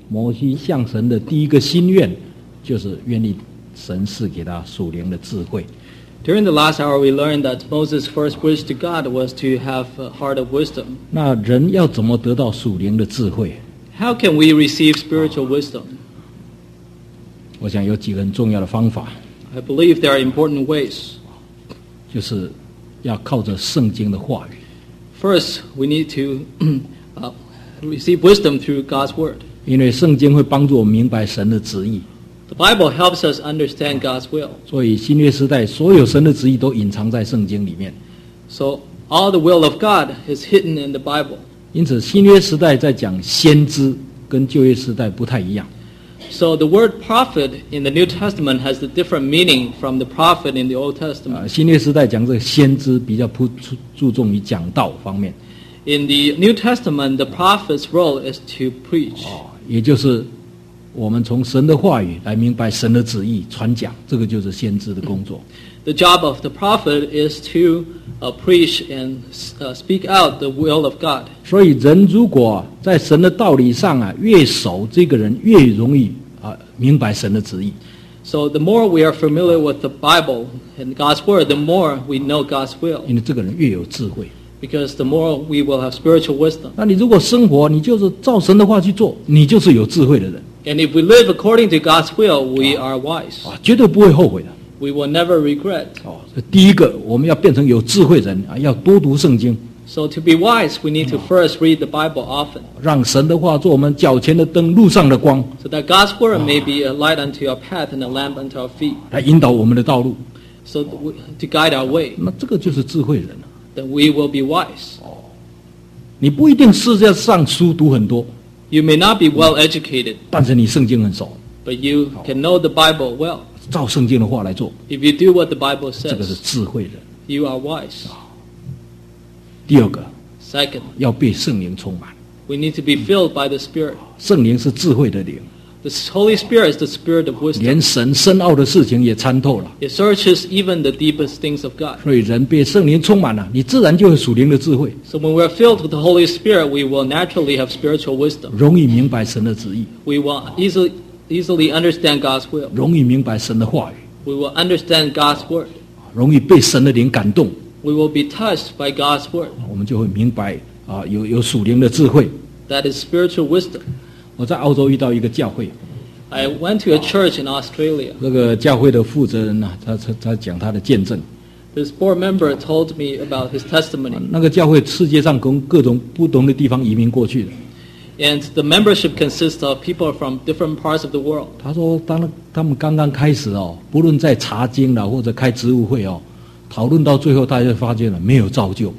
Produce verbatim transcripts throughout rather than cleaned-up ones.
摩西向神的第一个心愿就是愿意神赐给他属灵的智慧。 During the last hour, we learned that Moses' first wish to God was to have a heart of wisdom. 那人要怎么得到属灵的智慧？ How can we receive spiritual wisdom? 我想有几个很重要的方法， I believe there are important ways. 就是要靠着圣经的话语。 First, we need to uh, receive wisdom through God's word. 因为圣经会帮助我们明白神的旨意， The Bible helps us understand God's will. 所以新约时代所有神的旨意都隐藏在圣经里面。 So all the will of God is hidden in the Bible. 因此新约时代在讲先知，跟旧约时代不太一样。 So the word prophet in the New Testament has a different meaning from the prophet in the Old 啊， Testament. 新约时代讲这个先知比较注注重于讲道方面， In the New Testament, the prophet's role is to preach. 也就是我们从神的话语来明白神的旨意，传讲，这个就是先知的工作。 The job of the prophet is to uh, preach and uh, speak out the will of God. 所以人如果在神的道理上啊越熟，这个人越容易啊明白神的旨意。 So the more we are familiar with the Bible and God's word, the more we know God's will. 因为这个人越有智慧。 Because the more we will have spiritual wisdom. 那你如果生活，你就是照神的话去做，你就是有智慧的人 And if we live according to God's will, we are wise. 啊，绝对不会后悔的。 We will never regret. 哦，所以第一个我们要变成有智慧人啊，要多读圣经， So to be wise, we need to first read the Bible often, 让神的话做我们脚前的灯，路上的光， so that God's word may be a light unto our path and a lamp unto our feet, 来引导我们的道路。 so that we, to guide our way. 那这个就是智慧人了。 Then we will be wise. 你不一定世界上书读很多， You may not be well educated, 但是你圣经很熟， but you can know the Bible well. 照圣经的话来做， If you do what the Bible 这个是 says, 智慧人。 you are wise. 第二个， Second, 要被圣灵充满， we need to be filled by the Spirit. 圣灵是智慧的灵， The Holy Spirit is the Spirit of 连 wisdom. 神深奥的事情也参透了。 It searches even the deepest things of God. 所以人被圣灵充满了，你自然就有属灵的智慧， So when we're filled with the Holy Spirit, we will naturally have spiritual wisdom. 容易明白神的旨意， We will easily, easily understand God's will. 容易明白神的话语， We will understand God's word. 容易被神的灵感动， We will be touched by God's word. 我们就会明白啊，有有属灵的智慧。 That is spiritual wisdom. 我在澳洲遇到一个教会， I went to a church in Australia. 那个教会的负责人呢、他他他讲他的见证。 This board member told me about his testimony. 那个教会世界上从各种不同的地方移民过去的。 And the membership consists of people from different parts of the world. 他说，当他们刚刚开始哦，不论在查经啦或者开职务会哦，讨论到最后，大家就发现了没有造就。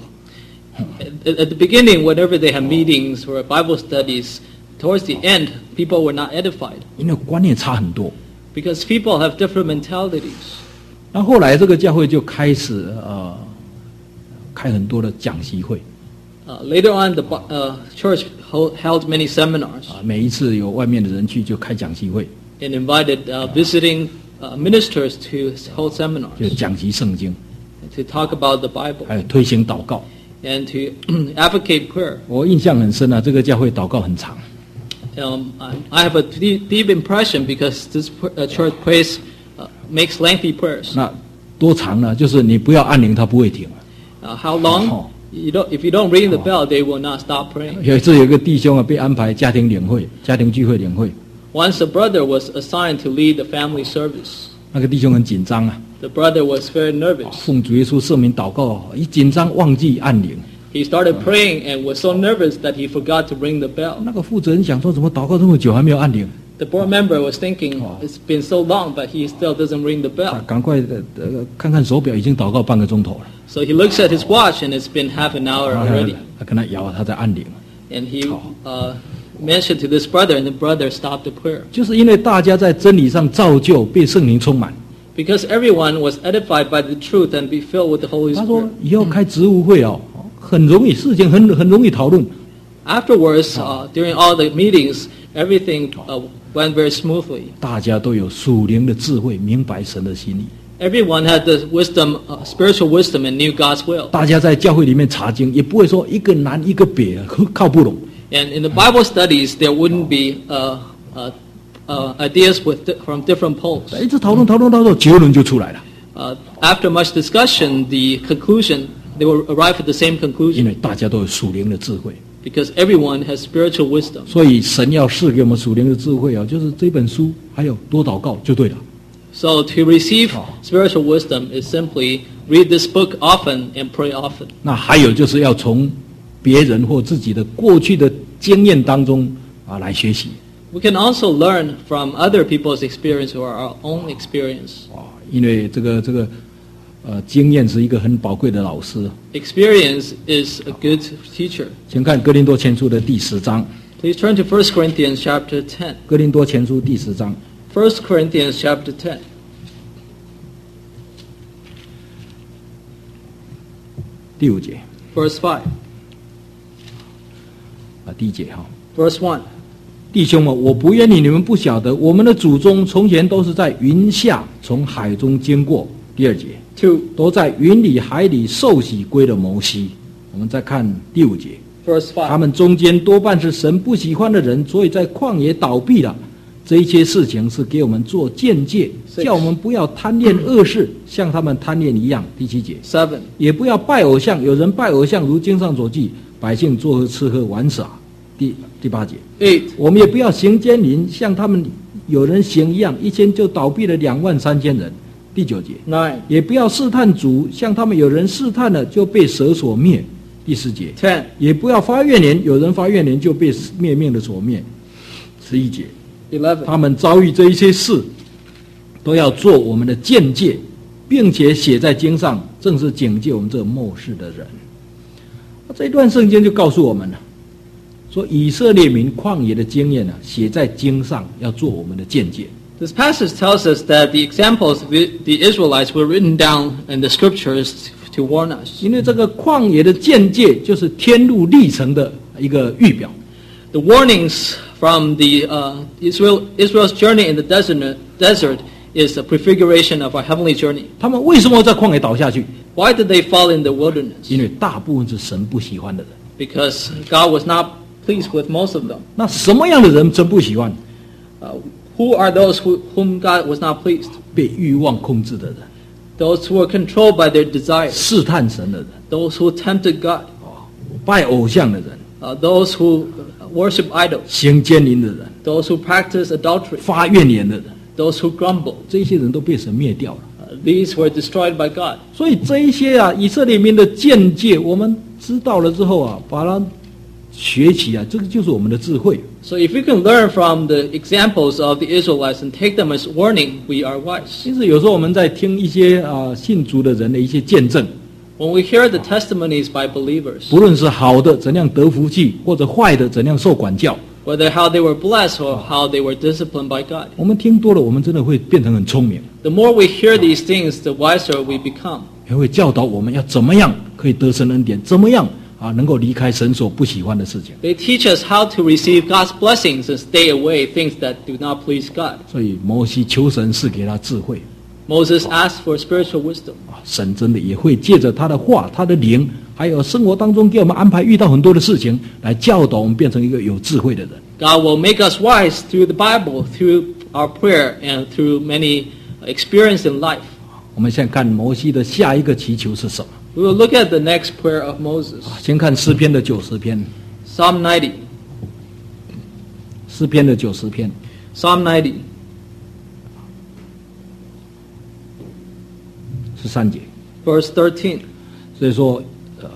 At, at the beginning, whenever they have meetings or Bible studies, towards the end, people were not edified 因为观念差很多。 because people have different mentalities. 那后来这个教会就开始呃开很多的讲习会 Uh, later on, the bo- uh, church ho- held many seminars 啊，每一次有外面的人去就开讲习会， and invited uh, visiting uh, ministers to hold 就 seminars 讲习圣经， to talk about the Bible 还有推行祷告。 and to advocate prayer. 我印象很深啊，这个教会祷告很长， Um, I, I have a deep, deep impression because this pr- uh, church prays, uh, makes lengthy prayers. 那多长呢？就是你不要按铃，它不会停。 Uh, how long? Oh. You don't, if you don't ring the bell, they will not stop praying. 有一次有一个弟兄啊，被安排家庭领会、家庭聚会领会， Once a brother was assigned to lead the family service. 那个弟兄很紧张啊， The brother was very nervous. 奉主耶稣圣名祷告，一紧张忘记按铃。 He started praying and was so nervous that he forgot to ring the bell. 那个负责人想说，怎么祷告这么久还没有按铃？ The board member was thinking, it's been so long, but he still doesn't ring the 啊 bell. 赶快的呃看看手表，已经祷告半个钟头了。 So he looks at his watch and it's been half an hour 他 already. 他跟他摇，他在按铃。 And he uh, mentioned to this brother, and the brother stopped the prayer. 就是因为大家在真理上造就，被圣灵充满。 Because everyone was edified by the truth and be filled with the Holy 他说 Spirit. 以后开职务会哦，很容易，事情很很容易讨论。 Afterwards, uh, during all the meetings, everything uh, went very smoothly. 大家都有属灵的智慧，明白神的心意。 Everyone had the wisdom, uh, spiritual wisdom, and knew God's will. 大家在教会里面查经，也不会说一个南一个北，靠不拢。 And in the Bible studies, there wouldn't be uh, uh, uh, ideas with di- from different poles. 一直讨论讨论到最后，结论就出来了。 Uh, after much discussion, the conclusion, they will arrive at the same 因 conclusion 为大家都有属灵的智慧， because everyone has spiritual wisdom. 所以神要赐给我们属灵的智慧啊，就是这本书，还有多祷告就对了。 So to receive Oh. spiritual wisdom is simply read this book often and pray often. 那还有就是要从别人或自己的过去的经验当中啊来学习 We can also learn from other people's experience or our own experience. 啊，因为这个这个呃经验是一个很宝贵的老师。 Experience is a good teacher. 请看哥林多前书的第十章， Please turn to First Corinthians chapter ten. 哥林多前书第十章 First Corinthians chapter ten. 第五节 Verse five. 啊，第一节哈。 Verse one. 弟兄们，我不愿意你们不晓得，我们的祖宗从前都是在云下，从海中经过。第二节， Two. 都在云里海里受洗归了摩西。我们再看第五节， Verse 他 five. 们中间多半是神不喜欢的人，所以在旷野倒闭了。这一切事情是给我们做鉴戒， Six. 叫我们不要贪恋恶事，像他们贪恋一样。第七节， Seven. 也不要拜偶像，有人拜偶像，如经上所记，百姓作何吃喝玩耍。第第八节， Eight. 我们也不要行奸淫，像他们有人行一样，一天就倒闭了两万三千人。第九节， Nine. 也不要试探主，像他们有人试探了，就被蛇所灭。第十节， Ten. 也不要发怨言，有人发怨言就被灭命的所灭。十一节， Eleven. 他们遭遇这一些事，都要做我们的鉴戒，并且写在经上，正是警戒我们这末世的人。这一段圣经就告诉我们了，说以色列民旷野的经验呢、啊，写在经上，要做我们的鉴戒。 This passage tells us that the examples of the the Israelites were written down in the scriptures to warn us. 因为这个旷野的鉴戒就是天路历程的一个预表。 The warnings from the uh, Israel Israel's journey in the desert desert is a prefiguration of our heavenly journey. 他们为什么在旷野倒下去？ Why did they fall in the wilderness? 因为大部分是神不喜欢的人。 Because God was not pleased with most of them. 那什么样的人神不喜欢？ Uh, who are those who, whom God was not pleased? 被欲望控制的人， Those who were controlled by their desires. 试探神的人， Those who tempted God. 拜偶像的人， Uh, those who worship idols. 行奸淫的人， Those who practice adultery. 发怨言的人， Those who grumble. 这些人都被神灭掉了。 Uh, these were destroyed by God. 所以这一些啊，以色列民的见解，我们知道了之后啊，把它学起啊，这个就是我们的智慧。 So if we can learn from the examples of the Israelites and take them as warning, we are wise. 其实有时候我们在听一些啊信主的人的一些见证， When we hear the testimonies by believers, 不论是好的怎样得福气，或者坏的怎样受管教， whether how they were blessed or how they were disciplined by God, 我们听多了，我们真的会变成很聪明， the more we hear these things, the wiser we become. 也会教导我们要怎么样可以得神恩典，怎么样啊能够离开神所不喜欢的事情。 They teach us how to receive God's blessings and stay away things that do not please God. 所以摩西求神赐给他智慧 Moses asked for spiritual wisdom. 啊，神真的也会借着他的话、他的灵，还有生活当中给我们安排遇到很多的事情，来教导我们变成一个有智慧的人。 God will make us wise through the Bible, through our prayer, and through many experience in life. 我们现在看摩西的下一个祈求是什么？ We will look at the next prayer of Moses. 先看诗篇的九十篇， Psalm ninety. 诗篇的九十篇 Psalm ninety, 十三节。 verse thirteen. 所以说，呃，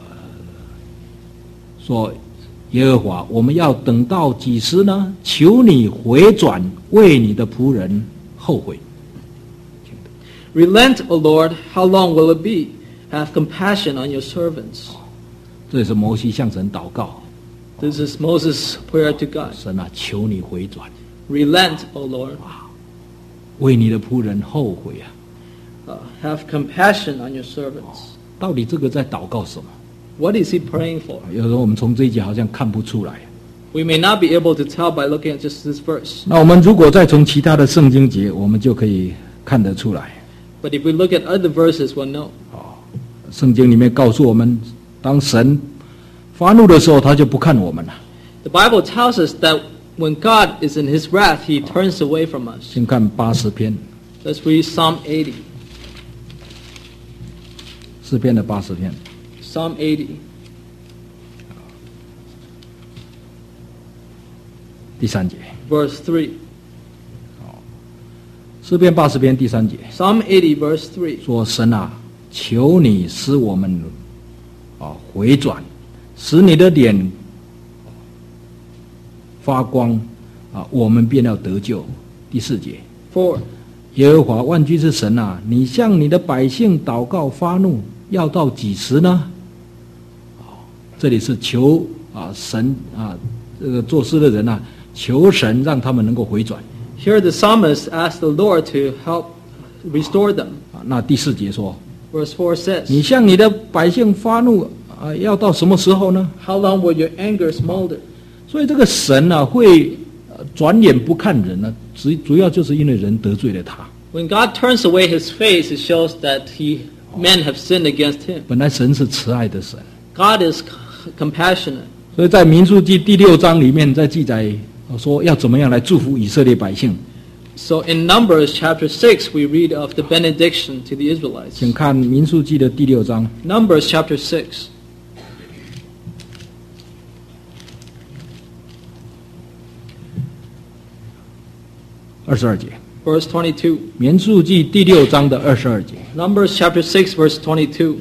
说耶和华，我们要等到几时呢？求你回转，为你的仆人后悔。 Relent, O Lord, how long will it be? Have compassion on your servants. 这也是摩西向神祷告， This is Moses' prayer to God. 神啊，求你回转， Relent, O Lord. 为你的仆人后悔啊！ Uh, have compassion on your servants. 到底这个在祷告什么？ What is he praying for? 有时候我们从这一节好像看不出来。 We may not be able to tell by looking at just this verse. 那我们如果再从其他的圣经节，我们就可以看得出来。 But if we look at other verses, we'll know. 圣经里面告诉我们，当神发怒的时候，他就不看我们了。 The Bible tells us that when God is in His wrath, He turns away from us. 先看八十篇， Let's read Psalm eighty. 诗篇的八十篇 Psalm eighty, 第三节。 verse three. 诗篇八十篇第三节 Psalm eighty, verse three. 说：“神啊，求你使我们啊回转，使你的脸发光啊，我们便要得救。”第四节， Four. 耶和华万军之神啊，你向你的百姓祷告发怒，要到几时呢？这里是求啊神啊，这个作诗的人啊，求神让他们能够回转 Here the psalmist asked the Lord to help restore them. 啊。那第四节说， Verse four says, 你向你的百姓发怒啊，要到什么时候呢？ How long will your anger smolder? 所以这个神啊，会呃转眼不看人呢、主主要就是因为人得罪了他。 When God turns away His face, it shows that He men have sinned against Him. 本来神是慈爱的神， God is c- compassionate. 所以在民数记第六章里面在记载呃说要怎么样来祝福以色列百姓。 So in Numbers chapter six, we read of the benediction to the Israelites. 请看民数记的第六章 Numbers chapter six, 二十二节， verse twenty-two. 民数记第六章的二十二节。 Numbers chapter six, verse twenty-two.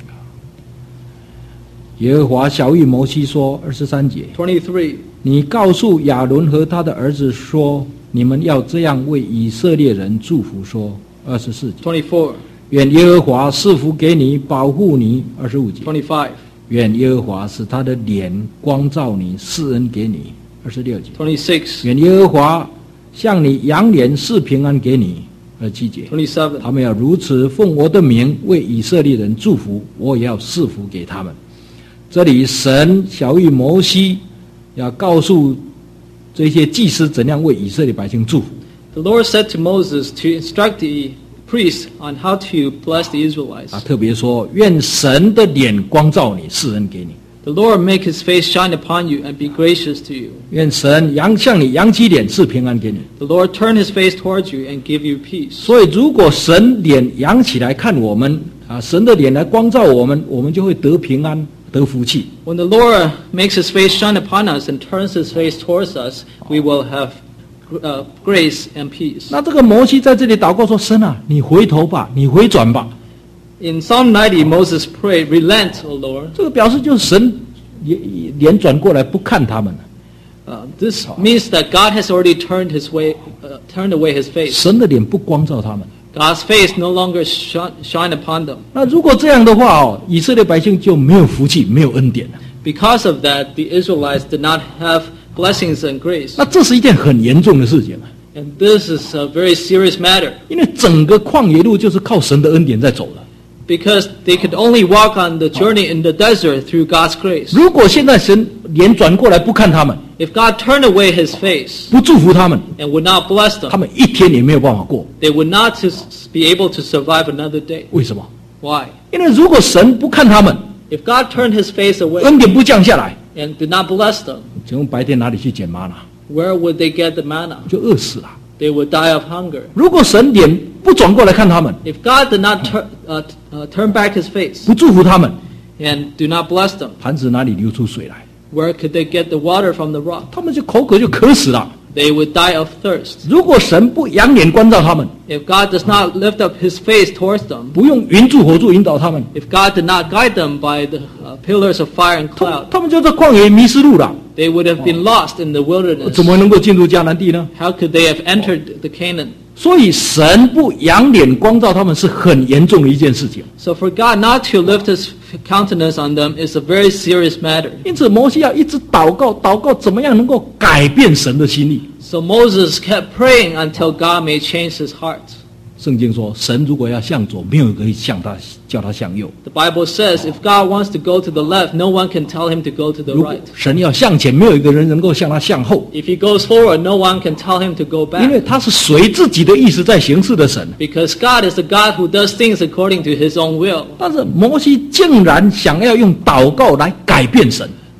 耶和华晓谕摩西说，二十三节， twenty-three. 你告诉亚伦和他的儿子说，你们要这样为以色列人祝福说。二十四节， twenty-four. 愿耶和华赐福给你，保护你。二十五节， twenty-five. 愿耶和华使他的脸光照你，施恩给你。二十六节， twenty-six. 愿耶和华向你扬脸赐平安给你。二十七节， twenty-seven. 他们要如此奉我的名为以色列人祝福，我也要赐福给他们。这里神晓谕摩西，要告诉这些祭司怎样为以色列百姓祝福。 The Lord said to Moses to instruct the priests on how to bless the Israelites. 啊，特别说，愿神的脸光照你，施恩给你； The Lord make His face shine upon you and be gracious to you. 愿神扬向你扬起脸，赐平安给你。 The Lord turn His face towards you and give you peace. 所以，如果神脸扬起来看我们，啊，神的脸来光照我们，我们就会得平安，得福气。 When the Lord makes His face shine upon us and turns His face towards us, we will have uh, grace and peace. 那这个摩西在这里祷告说：“神啊，你回头吧，你回转吧。” In Psalm ninety, Moses prayed, "Relent, O Lord." 这个表示就是神脸脸转过来不看他们了。 Uh, this means that God has already turned His way, uh, turned away His face. 神的脸不光照他们。 God's face no longer shine, shine upon them. 那如果这样的话哦，以色列百姓就没有福气，没有恩典了。 Because of that, the Israelites did not have blessings and grace. 那这是一件很严重的事情啊， And this is a very serious matter 因为整个旷野路就是靠神的恩典在走的。 because they could only walk on the journey in the desert through God's grace. 如果现在神脸转过来不看他们， If God turned away His face 不祝福他们， and would not bless 他 them, 们一天也没有办法过。 they would not to be able to survive another day. 为什么？ Why? 因为如果神不看他们， If God turned His face away 恩典不降下来， and did not bless them, 请问白天哪里去捡玛拿？ where would they get the manna? 就饿死了。 They would die of hunger. 如果神脸不转过来看他们， If God did not tur- uh, uh, turn back His face 不祝福他们， and do not bless them, 盘子哪里流出水来？ where could they get the water from the rock? 他们就口渴就渴死了。 They would die of thirst. 如果神不扬脸关照他们， If God does not lift up His face towards them, 不用云柱火柱引导他们， if God did not guide them by the uh, pillars of fire and 他 cloud, 他们就在旷野迷失路了， they would have been lost in the wilderness. 怎么能够进入迦南地呢？ How could they have entered the Canaan? 所以神不扬脸光照他们是很严重的一件事情。 So for God not to lift His countenance on them is a very serious matter. 因此，摩西要一直祷告，祷告怎么样能够改变神的心意。 So Moses kept praying until God may change his heart. 圣经说，神如果要向左，没有人可以向他叫他向右； The Bible says if God wants to go to the left, no one can tell him to go to the 如果 right. 神要向前，没有一个人能够向他向后， If he goes forward, no one can tell him to go 因为 back. 他是随自己的意思在行事的神。 Because God is the God who does things according to His own will. 但是摩西竟然想要用祷告来改变神。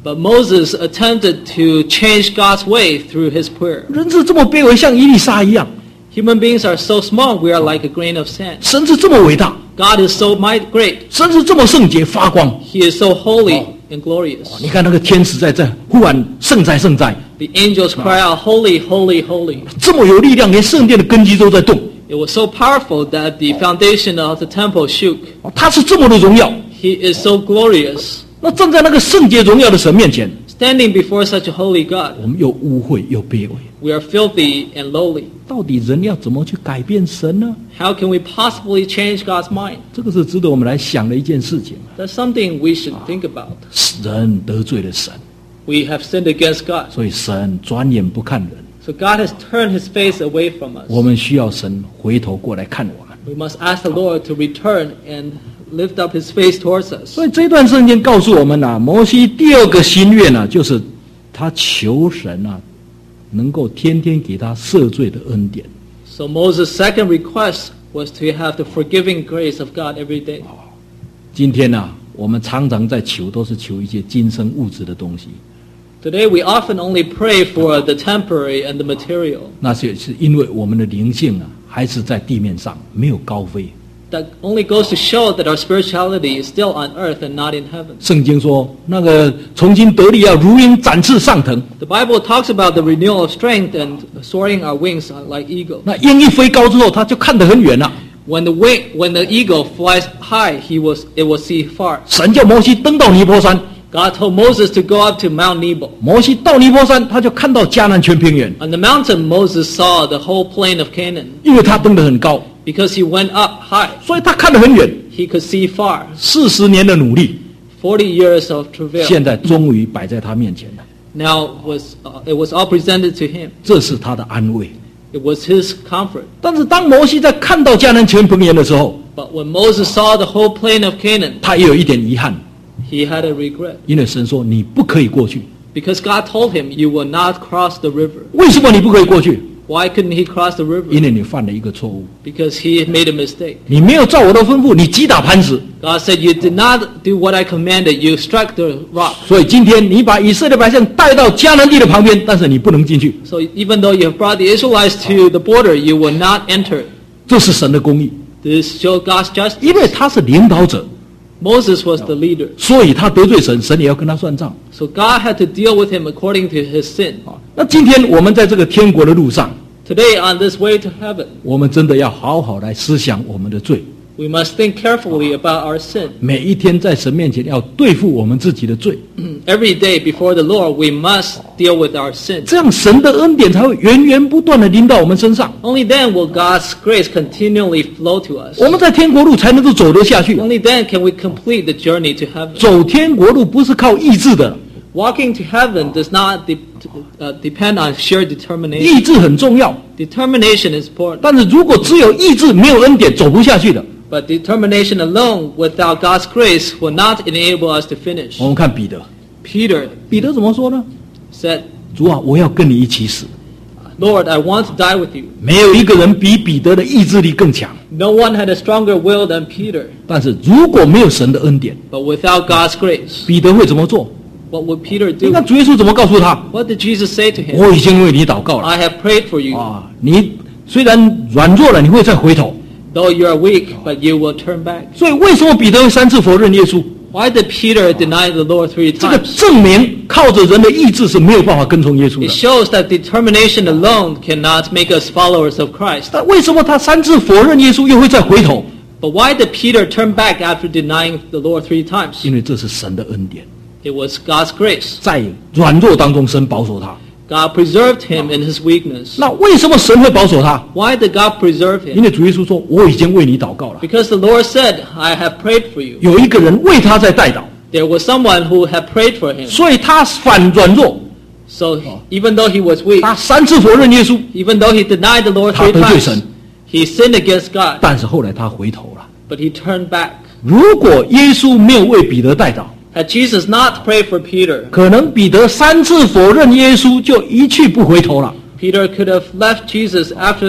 But Moses attempted to change God's way through his prayer. 人是这么卑微，像以利沙一样。 Human beings are so small, we are like a grain of sand. 神是这么伟大， God is so might great. 神是这么圣洁发光。 He is so holy and glorious. 你看那个天使在这呼喊圣哉圣哉， The angels cry out, holy, holy, holy. 这么有力量，连圣殿的根基都在动。 It was so powerful that the foundation of the temple shook. 他是这么的荣耀， He is so glorious. 那站在那个圣洁荣耀的神面前， Standing before such a holy God, 我们又污秽又卑微。 we are filthy and lowly. 到底人要怎么去改变神呢？ How can we possibly change God's mind? 这个是值得我们来想的一件事情。 That's something we should think about. 人得罪了神， We have sinned against God. 所以神转眼不看人。 So God has turned his face away from us. 我们需要神回头过来看我们。 We must ask the Lord to return and lift up his face towards us. 所以这段圣经告诉我们啊，摩西第二个心愿呢、啊，就是他求神啊，能够天天给他赦罪的恩典。 So Moses' second request was to have the forgiving grace of God every day. 今天呢、啊，我们常常在求，都是求一些今生物质的东西。 Today we often only pray for the temporary and the material. 那是是因为我们的灵性啊，还是在地面上，没有高飞。 That only goes to show that our spirituality is still on earth and not in heaven. 圣经说，那个从今得力要如鹰展翅上腾。 The Bible talks about the renewal of strength and soaring our wings like eagle. 那鹰一飞高之后，他就看得很远了。 When the wing, when the eagle flies high, he was it will see far. 神叫摩西登到尼泊山， God told Moses to go up to Mount Nebo. 摩西到尼泊山，他就看到迦南全平原， On the mountain, Moses saw the whole plain of Canaan. 因为他登得很高， Because he went up high, 所以他看得很远。 he could see far. 四十年的努力， Forty years of travail 现在终于摆在他面前了， now was uh, it was all presented to him. 这是他的安慰。 It was his comfort. 但是当摩西在看到迦南全平原的时候， But when Moses saw the whole plain of Canaan, 他也有一点遗憾， he had a regret. 因为神说你不可以过去。 Because God told him, you will not cross the river. 为什么你不可以过去？ Why couldn't he cross the 因 river? 为你犯了一个错误， Because he had made a mistake. 你没有照我的吩咐，你击打磐石。 God said, you did not do what I commanded. You struck the rock. 所以今天你把以色列百姓带到迦南地的旁边，但是你不能进去， So even though you have brought the Israelites to the border, you will not enter. 这是神的公义， This shows God's justice. 因为他是领导者， Moses was the leader. 所以他得罪神，神也要跟他算账。 So God had to deal with him according to his sin. 那今天我们在这个天国的路上， Today, on this way to heaven, 我们真的要好好来思想我们的罪， we must think carefully about our sin. 每一天在神面前要对付我们自己的罪， Every day before the Lord, we must deal with our sin. 这样神的恩典才会源源不断的临到我们身上， Only then will God's grace continually flow to us. 我们在天国路才能够走得下去。 Only then can we complete the journey to heaven. 走天国路不是靠意志的， Walking to heaven does not de- uh, depend on sheer determination. 意志很重要， Determination is important, 但是如果只有意志没有恩典，走不下去的。 but determination alone without God's grace will not enable us to finish. 我们看彼得， Peter 彼得怎么说呢？ said, 主啊，我要跟你一起死。 Lord, I want to die with you. 没有一个人比彼得的意志力更强， No one had a stronger will than Peter, 但是如果没有神的恩典， but without God's grace, 彼得会怎么做？ what would Peter 你 do? 看主耶稣怎么告诉他？ What did Jesus say to him? 我已经为你祷告了 I have prayed for you. 啊！你虽然软弱了，你会再回头。 Though you are weak, but you will turn back. 所以为什么彼得会三次否认耶稣？ Why did Peter deny the Lord three 这个 times? 证明靠着人的意志是没有办法跟从耶稣 It 的。 shows that determination alone cannot make us followers of Christ. 但为什么他三次否认耶稣又会再回头？ But why did Peter turn back after denying the Lord three times? 因为这是神的恩典， It was God's grace. 在软弱当中，神保守他。 God preserved him in his weakness. 那为什么神会保守他？ Why did God preserve 因 him? 为主耶稣说：“我已经为你祷告了。 Because the Lord said, I have prayed for you. ” 有一个人为他在代祷， There was someone who had prayed for him. 所以他反软弱， So even though he was weak, 他三次否认耶稣， even though he denied the Lord 他 three 得罪 times, 神， he sinned against God, 但是后来他回头了。 but he turned back. 如果耶稣没有为彼得代祷， Had Jesus not prayed for Peter, 可能彼得三次否认耶稣就一去不回头了。 Peter could have left Jesus after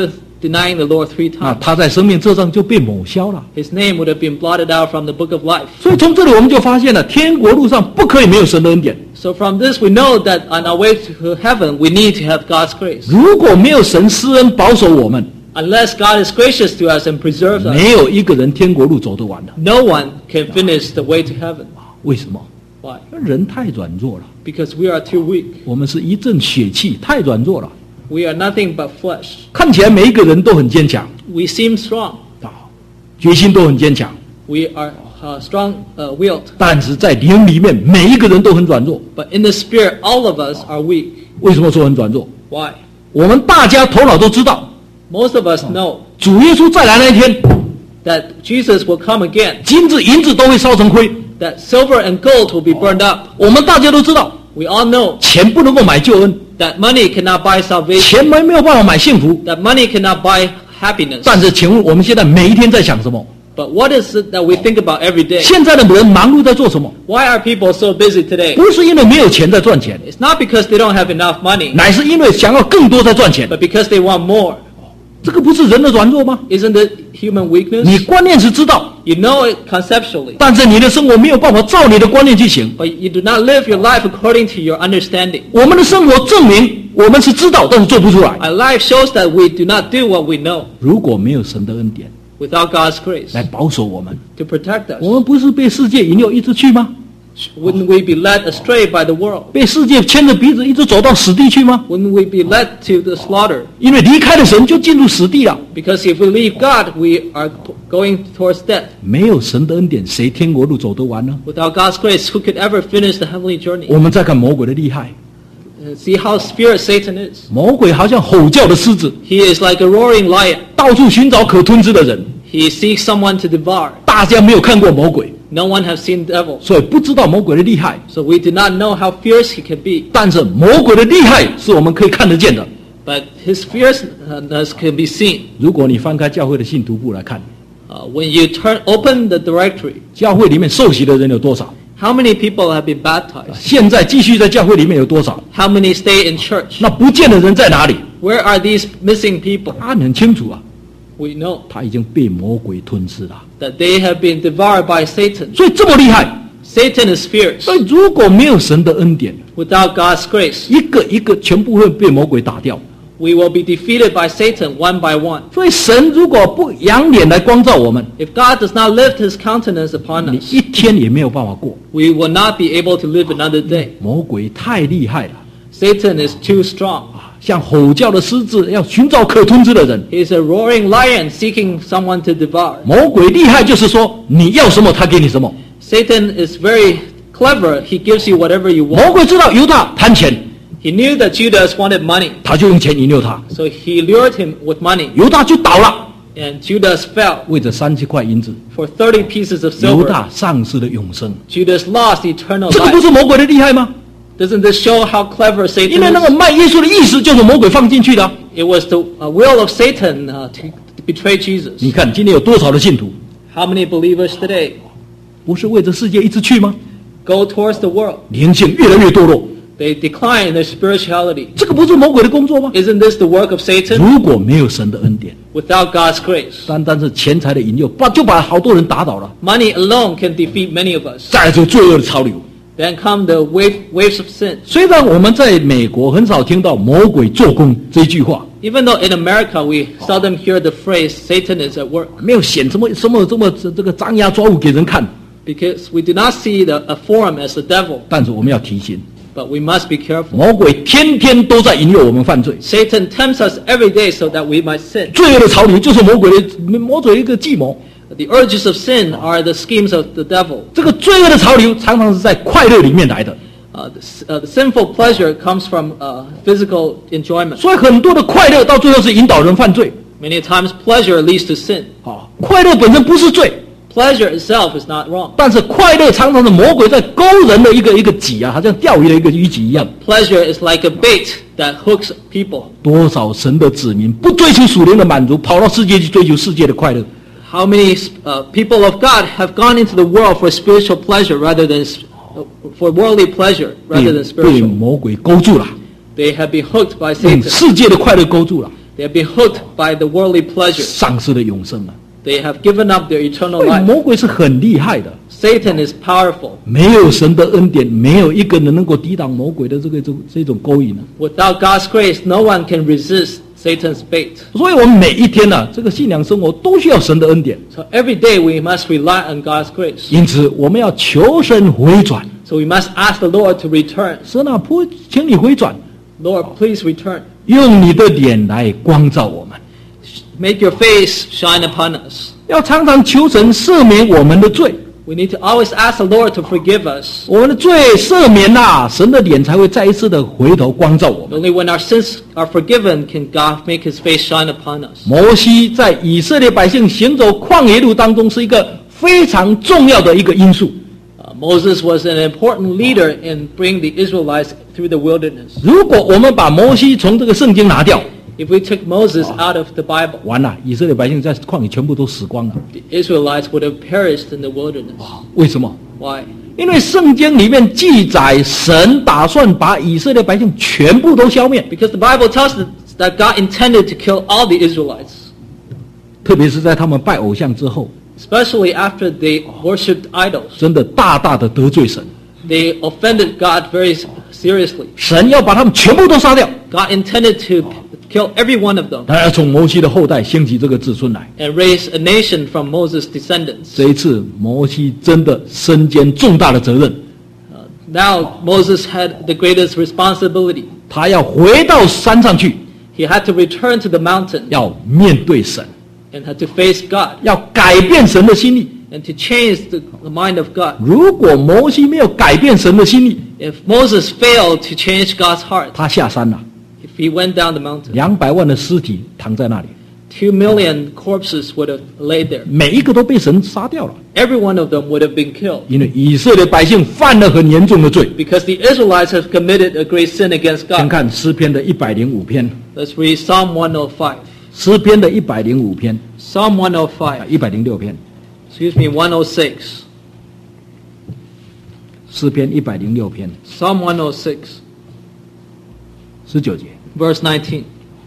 denying the Lord three 那 times, 他在生命册上就被抹消了。 his name would have been blotted out from the book of life. 所以从这里我们就发现了，天国路上不可以没有神的恩典。 So from this we know that on our way to heaven we need to have God's grace. 如果没有神施恩保守我们， Unless God is gracious to us and preserves us, 没有一个人天国路走得完的。 no one can finish the way to heaven. 为什么？ Why? 人太软弱了， Because we are too weak. 我们是一阵血气，太软弱了。 We are nothing but flesh. 看起来每一个人都很坚强， We seem strong. 啊，决心都很坚强， We are uh, strong-willed. 但是在灵里面，每一个人都很软弱。 But in the spirit, all of us are weak. 为什么说很软弱？ Why? 我们大家头脑都知道， Most of us know 主耶稣再来那一天， that Jesus will come again, 金子银子都会烧成灰。 that silver and gold will be burned up. 我们大家都知道， We all know 钱不能够买救恩， that money cannot buy salvation, 钱没没有办法买幸福。 that money cannot buy happiness. 但是，请问我们现在每一天在想什么？ But what is it that we think about every day? 现在的人忙碌在做什么？ Why are people so busy today? 不是因为没有钱在赚钱， It's not because they don't have enough money, 乃是因为想要更多在赚钱。 but because they want more. 这个不是人的软弱吗？ Isn't it human 你 weakness? 观念是知道， You know it conceptually, 但是你的生活没有办法照你的观念去行。 but you do not live your life according to your understanding. 我们的生活证明我们是知道，但是做不出来。 Our life shows that we do not do what we know 如果没有神的恩典 without God's grace 来保守我们， to protect 我 us. 们不是被世界引诱一直去吗？ Wouldn't we be led astray by the world? 被世界牵着鼻子一直走到死地去吗？ Wouldn't we be led to the slaughter? 因为离开了神就进入死地了。 Because if we leave God, we are going towards death. 没有神的恩典，谁天国路走得完呢？ Without God's grace, who could ever finish the heavenly journey? 我们再看魔鬼的厉害， And see how spirit Satan is. 魔鬼好像吼叫的狮子， He is like a roaring lion. 到处寻找可吞之的人。 He seeks someone to devour. 大家没有看过魔鬼， No one has seen devil. 所以不知道魔鬼的厉害。 So we do not know how fierce he can be. 但是魔鬼的厉害是我们可以看得见的。 But his fierceness can be seen. 如果你翻开教会的信徒簿来看， Uh, when you turn open the directory, 教会里面受洗的人有多少？ how many people have been baptized? 现在继续在教会里面有多少？ How many stay in church? 那不见的人在哪里？ Where are these missing people? 他很清楚啊， We know 他已经被魔鬼吞噬了。 that they have been devoured by Satan. 所以这么厉害。 Satan is fierce. 所以如果没有神的恩典， Without God's grace, 一个一个全部会被魔鬼打掉。 we will be defeated by Satan one by one. 所以神如果不仰脸来光照我们， If God does not lift his countenance upon 你 us, 一天也没有办法过。 we will not be able to live another day. 魔鬼太厉害了 Satan is too strong. 啊！像吼叫的狮子，要寻找可吞之的人。 He is a roaring lion seeking someone to devour. 魔鬼厉害就是说，你要什么他给你什么。 Satan is very clever. He gives you whatever you 魔 want. 鬼知道犹大贪钱， He knew that Judas wanted money, 他就用钱引诱他， so he lured him with money, 犹大就倒了。 and Judas fell 为这三十块银子， for thirty pieces of 犹 silver. 大丧失了永生。 Judas lost eternal 这个不 life. 是魔鬼的厉害吗？ Doesn't this show how clever 因为 Satan 那个 is? 卖耶稣的意思就是魔鬼放进去的啊。 It was the uh, will of Satan uh, to, to betray Jesus. 你看今天有多少的信徒， How many believers today 不是为着世界一直去吗？ go towards the world? 灵性越来越堕落， They decline in their spirituality. 这个不是魔鬼的工作吗？ Isn't this the work of Satan? 如果没有神的恩典， Without God's grace, 单单是钱财的引诱，把就把好多人打倒了。 money alone can defeat many of us. 再来就罪恶的潮流。 Then come the wave, waves of sin. 虽然我们在美国很少听到魔鬼做工这句话， Even though in America we seldom hear the phrase Satan is at work, 没有显什么什么这么这个张牙抓物给人看， because we do not see the, a form as the devil, 但是我们要提醒， but we must be careful. 魔鬼天天都在引诱我们犯罪。 Satan tempts us every day so that we might sin. 罪恶的潮流就是魔鬼的魔鬼的一个计谋。 The urges of sin are the schemes of the devil. 这个罪恶的潮流常常是在快乐里面来的， Uh, the, s- uh, the sinful pleasure comes from uh, physical enjoyment. 所以很多的快乐到最后是引导人犯罪。 Many times pleasure leads to sin. 啊，快乐本身不是罪， Pleasure itself is not wrong. 但是快乐常常是魔鬼在勾人的一个一个己啊，好像钓鱼的一个鱼己一样。 Pleasure is like a bait that hooks people. 多少神的子民不追求属灵的满足，跑到世界去追求世界的快乐。 How many uh, people of God have gone into the world for spiritual pleasure rather than s- uh, for worldly pleasure 被 rather than 被 spiritual? 魔鬼勾住了， They have been hooked by 用 Satan. 世界的快乐勾住了。 They have been hooked by the worldly pleasures. 丧失了永生了。 They have given up their eternal 所以 life. 魔鬼是很厉害的， Satan is powerful. 没有神的恩典，没有一个人能够抵挡魔鬼的这个这这种勾引呢。 Without God's grace, no one can resist Satan's bait. 所以我们每一天呢、啊，这个信仰生活都需要神的恩典。 So every day we must rely on God's grace. 因此，我们要求神回转。 So we must ask the Lord to return. 神啊，不，请你回转， Lord, please return. 用你的脸来光照我们。 Make your face shine upon us. 要常常求神赦免我们的罪。 We need to always ask the Lord to forgive us. 我们的罪赦免啦、神的脸才会再一次的回头光照我们。 Only when our sins are forgiven can God make His face shine upon us. 摩西在以色列百姓行走旷野路当中是一个非常重要的一个因素。 Uh, Moses was an important leader in bringing the Israelites through the wilderness. 如果我们把摩西从这个圣经拿掉， If we took Moses out of the Bible, 完了，以色列百姓在旷野全部都死光了。 the Israelites would have perished in the wilderness. 为什么？ Why? 因为圣经里面记载，神打算把以色列百姓全部都消灭， Because the Bible tells us that God intended to kill all the Israelites, 特别是在他们拜偶像之后， especially after they worshipped idols. 真的大大的得罪神。 They offended God very seriously. 神要把他们全部都杀掉， God intended to kill every one of them 他要从摩西的后代兴起这个子孙来。 and raise a nation from Moses' descendants. 这一次，摩西真的身兼重大的责任， Uh, now Moses had the greatest responsibility. 他要回到山上去， He had to return to the mountain 要面对神， and had to face God 要改变神的心意。 and to change the, the mind of God. 如果摩西没有改变神的心意， If Moses failed to change God's heart, 他下山了， if he went down the mountain, 两百万的尸体躺在那里， two million corpses would have laid there. 每一个都被神杀掉了， Every one of them would have been killed 因为以色列百姓犯了很严重的罪。 because the Israelites have committed a great sin against 先 God. 看诗篇的一百零五篇， Let's read Psalm one oh five. 诗篇的一百零五篇， Psalm one oh five. 一百零六篇， Excuse me, one oh six. 诗篇一百零六篇， Psalm one oh six, 十九节。 verse nineteen.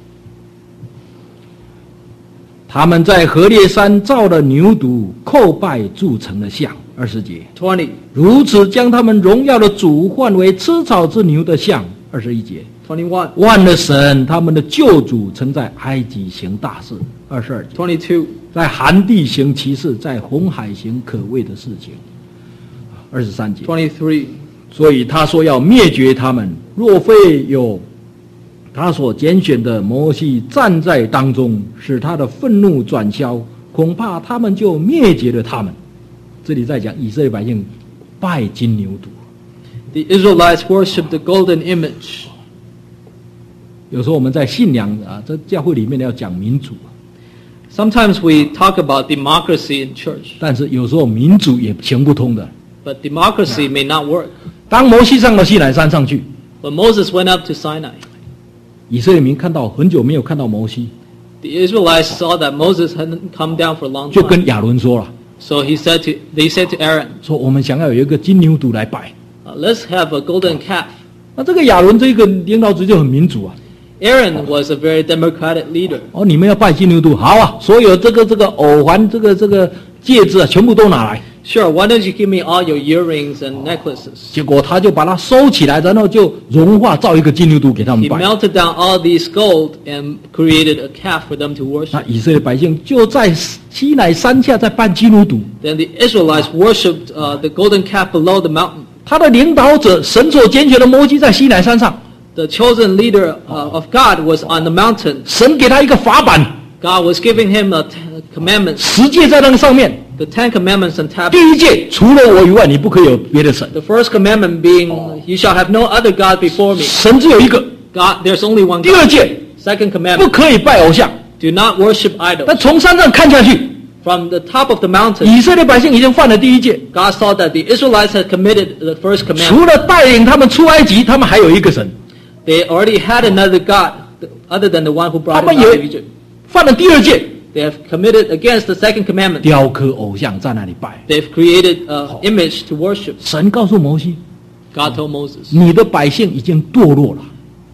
他们在何烈山造了牛犊，叩拜铸成了像。二十节， twenty, 如此将他们荣耀的主换为吃草之牛的像。二十一节， twenty-one, 万了神，他们的救主曾在埃及行大事。二十二节， twenty-two, 在寒地行奇事，在红海行可畏的事情。二十三节， twenty-three, 所以他说要灭绝他们，若非有他所拣选的摩西站在当中，使他的愤怒转消，恐怕他们就灭绝了他们。这里在讲以色列百姓拜金牛犊。 the Israelites worshipped the golden image. 有时候我们在信仰啊，在教会里面要讲民主， Sometimes we talk about democracy in church, 但是有时候民主也行不通的。 but democracy may not work. 当摩西上到西乃山上去， When Moses went up to Sinai, 以色列民看到很久没有看到摩西， the Israelites saw that Moses hadn't come down for a long 就 time. 跟亚伦说了， So he said to, they said to Aaron, 说我们想要有一个金牛犊来拜。 uh, let's have a golden calf. 那这个亚伦这个领导者就很民主啊。 Aaron was a very democratic leader. 哦，你们要拜金牛犊，好啊，所有这个这个耳环、这个这个戒指啊，全部都拿来。 Sure, why don't you give me all your earrings and necklaces? 结果他就把它收起来，然后就融化造一个金牛犊给他们 He 拜。 melted down all these gold and created a calf for them to 那 worship. 以色列百姓就在西乃山下在拜金牛犊。 Then the Israelites worshipped uh, the golden calf below the mountain. 他的领导者神所拣选的摩西在西乃山上， The chosen leader uh, of God was on the mountain. 神给他一个法版， God was giving him a t- commandments, 十诫在那个上面。 the Ten Commandments and 第 tablets. 一诫，除了我以外，你不可以有别的神， The first commandment being, "You shall have no other god before me." 神只有一个。 God, there's only one 第二 God. 诫， Second 不 commandment, 可以拜偶像。 do not worship idols. 但从山上看下去， From the top of the mountain, 以色列百姓已经犯了第一诫。 God saw that the Israelites had committed the first commandment. 除了带领他们出埃及，他们还有一个神。 They already had another God other than the one who 他 brought 们 them out of 也 Egypt. 犯了第二诫， They have committed against the second commandment. 雕刻偶像在那里拜。 They've created an image to worship. 神告诉摩西， God told Moses, 你的百姓已经堕落了，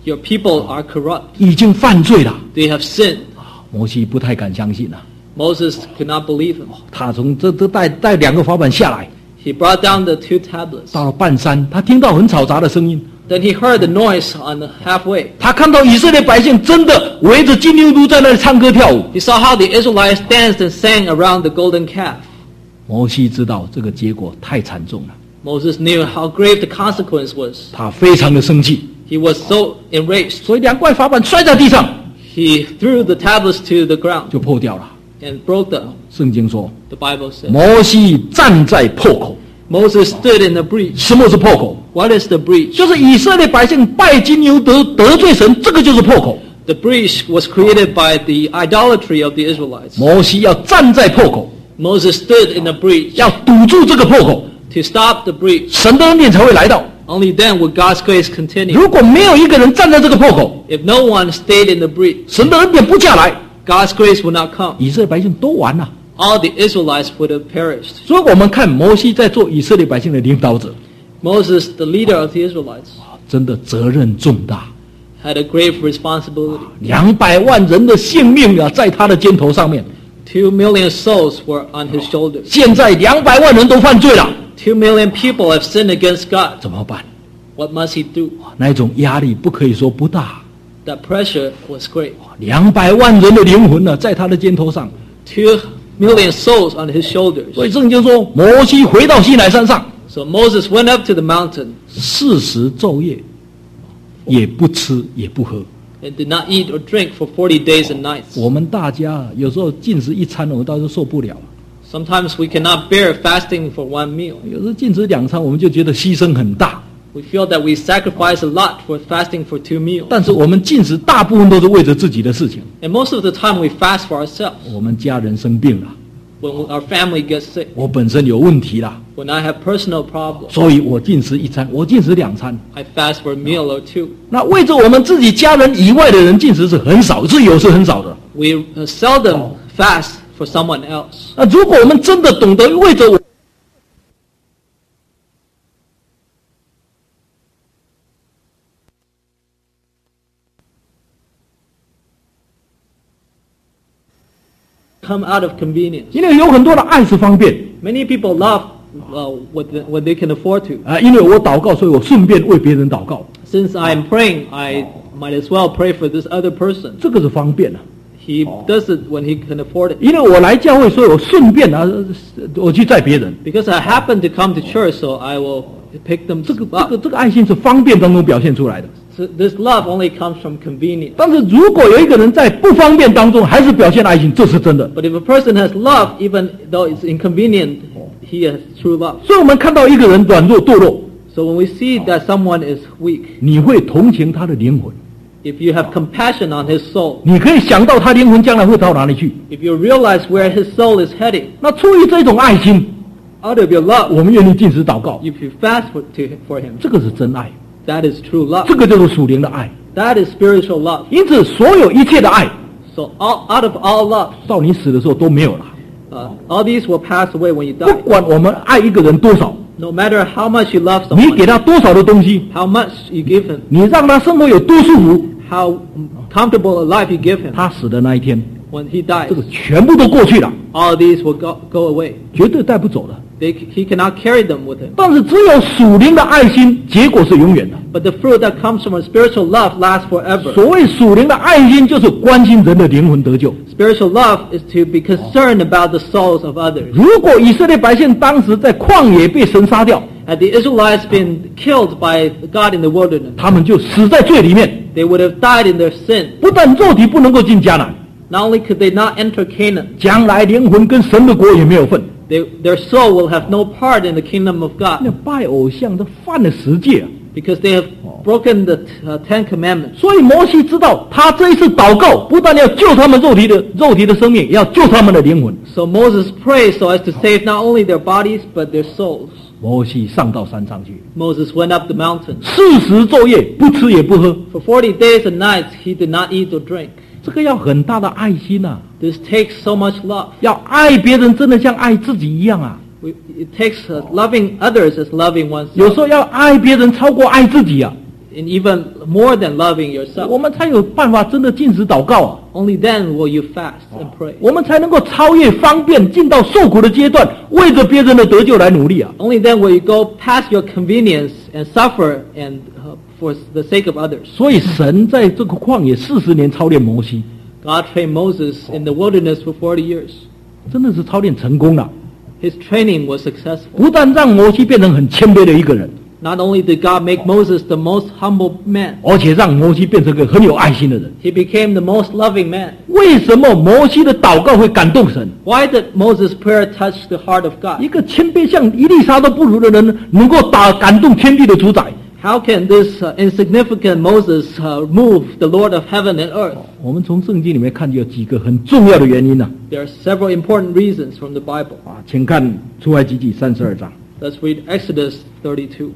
Your people are corrupt. 已经犯罪了。 They have sinned. 摩西不太敢相信啊， Moses could not believe him. 他从这这带带两个法板下来， He brought down the two tablets. 到了半山，他听到很嘈杂的声音， Then he heard the noise on the halfway. 他看到以色列百姓真的围着金牛犊在那里唱歌跳舞。 He saw how the Israelites danced and sang around the golden calf. 摩西知道这个结果太惨重了， Moses knew how grave the consequence was. 他非常的生气， He was so enraged. 所以两块法板摔在地上 He threw the tablets to the ground 就破掉了。 and broke them. 圣经说， The Bible says. 摩西站在破口。 Moses stood in the breach. 什么是破口？ What is the breach? 就是以色列百姓拜金牛得得罪神，这个就是破口。 The breach was created by the idolatry of the Israelites. 摩西要站在破口， Moses stood in the breach 要堵住这个破口， to stop the breach. 神的恩典才会来到。 Only then would God's grace continue. 如果没有一个人站在这个破口， If no one stayed in the breach, 神的恩典不下来， God's grace would not come. 以色列百姓都完了。 All the Israelites would have perished. 所以我们看摩西在做以色列百姓的领导者， Moses, the leader of the Israelites, 真的责任重大。 had a grave responsibility. 两百万人的性命啊，在他的肩头上面。 Two million souls were on his shoulders. 现在两百万人都犯罪了， Two million people have sinned against God. 怎么办？ What must he do? 那一种压力不可以说不大。 That pressure was great. 两百万人的灵魂呢、在他的肩头上。 Two million souls on his shoulders. 所以圣经说，摩西回到西乃山上， So Moses went up to the mountain 四十昼夜，也不吃也不喝。 and did not eat or drink for forty days and nights. 我们大家有时候禁食一餐，我们倒是受不了； Sometimes we cannot bear fasting for one meal. 有时候禁食两餐，我们就觉得牺牲很大。 We feel that we sacrifice a lot for fasting for two meals. 但是我们禁食大部分都是为着自己的事情。 And most of the time we fast for ourselves. 我们家人生病了， When our family gets sick. 我本身有问题了， When I have personal problems. 所以我禁食一餐，我禁食两餐。 I fast for a meal or two. 那为着我们自己家人以外的人禁食是很少，是有是很少的。 We uh, seldom fast for someone else. 那如果我们真的懂得为着我， Come out of convenience. 因为有很多的爱是方便 Many people love uh, what, the, what they can afford to. 啊，因为我祷告，所以我順便為別人禱告， Since I'm praying, I might as well pray for this other person. 這個是方便啊。 He does it when he can afford it. 因為我來教會，所以我順便啊，我去載別人。 Because I happen to come to church, so I will pick them 這個 up. 這個這個愛心是方便當中表現出來的。 So this love only comes from convenience. 但是如果有一個人在不方便當中還是表現愛心，這是真的。 But if a person has love, even though it's inconvenient, he has true love. 所以我們看到一個人軟弱墮落， So when we see that someone is weak, 你會同情他的靈魂， if you have compassion on his soul, 你可以想到他靈魂將來會到哪裡去。 if you realize where his soul is heading, 那出於這種愛心， out of your love, 我們願意禁食禱告， if you fast for, to, for him, 這個是真愛， that is true love. 這個就是屬靈的愛。 That is spiritual love. 因此，所有一切的愛， So all, out of all love, 到你死的時候都沒有了。 uh, all these will pass away when you 不 die. 管我們愛一個人多少， No matter how much you love 你 someone, 給他多少的東西， how much you give him, 你讓他生活有多舒服， how comfortable a life you give him, 他死的那一天， when he dies, 這個全部都過去了， all these will go, go away. 絕對帶不走的。 They, he cannot carry them with him. 但是只有屬靈的愛心，結果是永遠的。 But the fruit that comes from a spiritual love lasts forever. 所謂屬靈的愛心，就是關心人的靈魂得救。 Spiritual love is to be concerned about the souls of others. 如果以色列百姓當時在曠野被神殺掉， Had the Israelites been killed by God in the wilderness, 他們就死在罪裡面， they would have died in their sin. 不但肉體不能夠進迦南， Not only could they not enter Canaan, 將來靈魂跟神的國也沒有份。 they, their soul will have no part in the kingdom of 那 God 拜偶像，這犯了十戒啊！ because they have broken the uh, Ten Commandments. 所以摩西知道，他這一次禱告，不但要救他們肉體的肉體的生命，也要救他們的靈魂。 So Moses prayed so as to save not only their bodies but their souls. 摩西上到山上去， Moses went up the mountain. 四十晝夜不吃也不喝， For forty days and nights he did not eat or drink. 這個要很大的愛心啊！ This takes so much love. 要愛別人，真的像愛自己一樣啊！ We, it takes uh, loving others as loving oneself. 有時候要愛別人超過愛自己啊！ and even more than loving yourself. 我们才有办法真的禁食祷告啊。 Only then will you fast and pray. 我们才能够超越方便，进到受苦的阶段，为着别人的得救来努力啊。 Only then will you go past your convenience and suffer and uh, for the sake of others. 所以神在这个旷野四十年操练摩西， God trained Moses in the wilderness for forty years. 真的是操练成功了。 His training was successful. 不但让摩西变成很谦卑的一个人， Not only did God make Moses the most humble man, 而且让摩西变成个很有爱心的人。 he became the most loving man. 为什么摩西的祷告会感动神？ Why did Moses' prayer touch the heart of God? 一个谦卑像以利沙都不如的人，能够打感动天地的主宰。 How can this uh, insignificant Moses uh, move the Lord of heaven and earth? 我们从圣经里面看见有几个很重要的原因呢、 There are several important reasons from the Bible. 啊？请看出埃及记三十二章。 Let's read Exodus thirty-two.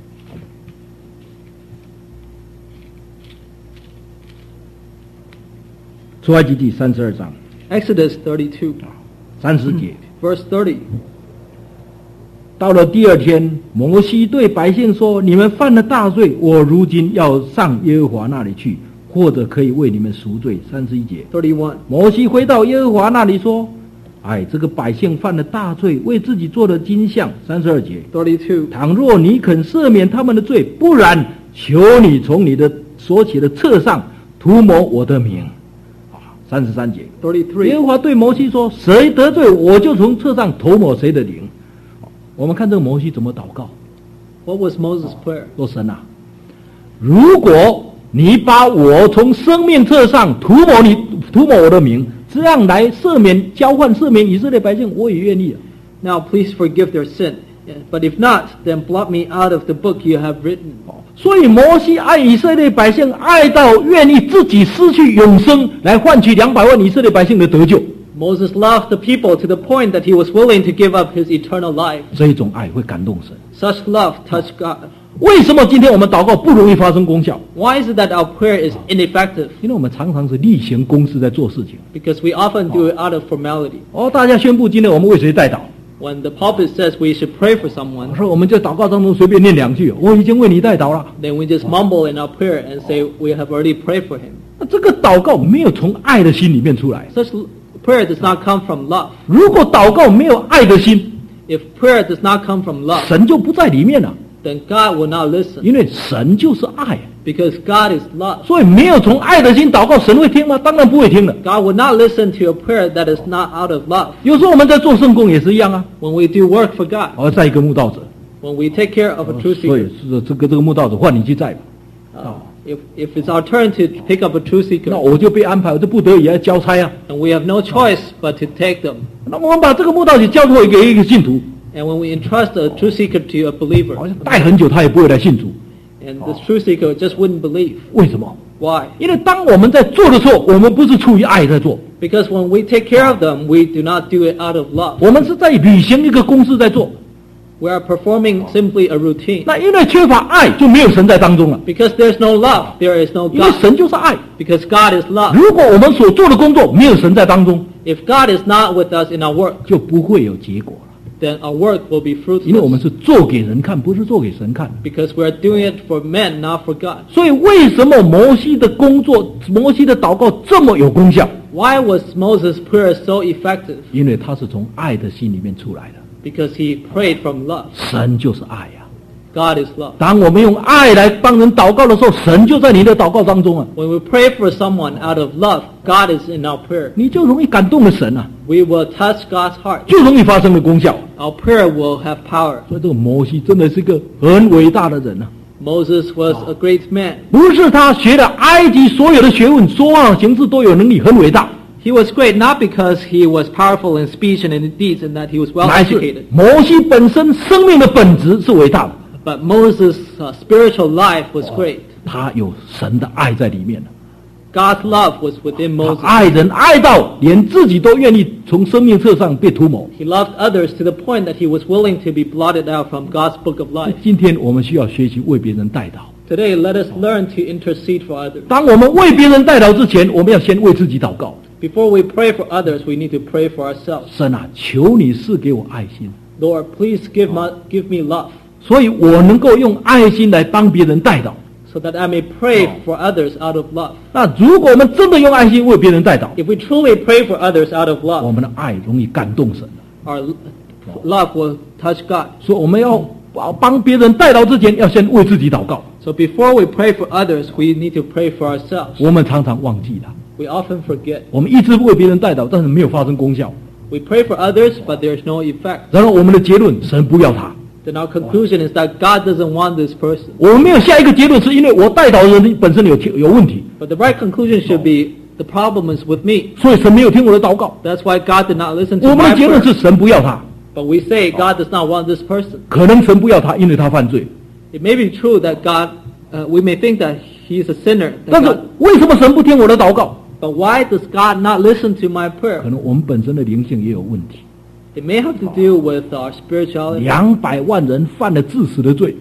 出埃及记三十二章 Exodus thirty-two, 三十节。 verse thirty. 到了第二天，摩西对百姓说：“你们犯了大罪，我如今要上耶和华那里去，或者可以为你们赎罪。”三十一节， thirty-one. 摩西回到耶和华那里说：“哎，这个百姓犯了大罪，为自己做了金像。”三十二节， thirty-two. 倘若你肯赦免他们的罪，不然，求你从你的所写的册上涂抹我的名。啊，三十三节，耶和 thirty-three. 华对摩西说：“谁得罪，我就从册上涂抹谁的灵。”我们看这个摩西怎么祷告， What was Moses' prayer? 说神啊，如果你把我从生命册上涂抹你涂抹我的名，这样来赦免交换赦免以色列百姓，我也愿意。 Now please forgive their sin. But if not, then blot me out of the book you have written. 所以摩西爱以色列百姓，爱到愿意自己失去永生，来换取两百万以色列百姓的得救。 Moses loved the people to the point that he was willing to give up his eternal life. 这一种爱会感动神。 Such love touched God. 为什么今天我们祷告不容易发生功效？ Why is it that our prayer is ineffective? 因为我们常常是例行公事在做事情。 Because we often do it out of formality. 哦，大家宣布今天我们为谁代祷？ When the pulpit says we should pray for 我 someone, 说我们在祷告当中随便念两句，我已经为你代祷了。 then we just mumble in our prayer and say we have already prayed for him. 那这个祷告没有从爱的心里面出来。 Such prayer does not come from love. 如果祷告没有爱的心， If prayer does not come from love, 神就不在里面了。 then God will not listen. 因为神就是爱， Because God is love. 所以没有从爱的心祷告，神会听吗？当然不会听的。 God will not listen to a prayer that is not out of love. 有时候我们在做圣工也是一样啊。 When we do work for God, 我再一个慕道者， when we take care of a truth 所以 seeker, 是这个这个慕道者换你去载吧。 uh, if, if it's our turn to pick up a truth 那 seeker, 我就被安排，我就不得已要交差啊。 and we have no choice but to take them. 那我们把这个慕道者交托给一个信徒， And when we entrust a truth seeker to a believer, 好像带很久他也不会来信主。 and the truth seeker just wouldn't believe. 为什么？ Why? 因为当我们在做的时候，我们不是出于爱在做， Because when we take care of them, we do not do it out of love. 我们是在履行一个公事在做。 We are performing simply a routine. 那因为缺乏爱，就没有神在当中了。 Because there's no love, there is no 因为 God. 神就是爱。 Because God is love. 如果我们所做的工作没有神在当中， If God is not with us in our work, 就不会有结果了。 then our work will be 因为我们 fruitless. 是做给人看，不是做给神看。 Because we are doing it for men, not for God. 所以为什么摩西的工作、摩西的祷告这么有功效？ Why was Moses' prayer so effective? 因为他是从爱的心里面出来的。 Because he prayed from love. 神就是爱呀、 God is love. 当我们用爱来帮人祷告的时候，神就在你的祷告当中啊， When we pray for someone out of love, God is in our prayer. 你就容易感动了神啊， We will touch God's heart. 就容易发生了功效。 Our prayer will have power. 所以这个摩西真的是一个很伟大的人啊， Moses was a great man. 不是他学了埃及所有的学问，说话行事都有能力，很伟大， He was great not because he was powerful in speech and in deeds and that he was well 乃是 educated, 摩西本身生命的本质是伟大的， but Moses' uh, spiritual life was great. 他有神的爱在里面了。 God's love was within 他 Moses. 爱人爱到连自己都愿意从生命册上被涂抹。 He loved others to the point that he was willing to be blotted out from God's book of life. 今天我们需要学习为别人代祷。 Today, let us learn to intercede for others. 当我们为别人代祷之前，我们要先为自己祷告。 Before we pray for others, we need to pray for ourselves. 神啊，求你赐给我爱心， Lord, please give, my, give me love 所以我能够用爱心来帮别人代祷。 so that I may pray for others out of love. 那如果我们真的用爱心为别人代祷， If we truly pray for others out of 我 love, 们的爱容易感动神。 our love will touch God. 所以我们要帮别人代祷之前，要先为自己祷告。 So before we pray for others, we need to pray for ourselves. 我们常常忘记了， We often forget. 我们一直为别人代祷，但是没有发生功效。 We pray for others, but there's no effect. 然后我们的结论，神不要他。 Then our conclusion is that God doesn't want this person. 我们没有下一个结论，是因为我代祷的人本身有有问题， But the right conclusion should be, the problem is with me. 所以神没有听我的祷告。 That's why God did not listen 我 to 们 my 的结论 prayer. 是神不要他， But we say God does not want this person. 可能神不要他，因为他犯罪。 It may be true that God, uh, we may think that he is a sinner. that 但是 God- 为什么神不听我的祷告？ but why does God not listen to my 可 prayer? 能我们本身的灵性也有问题。 It may have to do with our spirituality. 两百万人犯了致死的罪，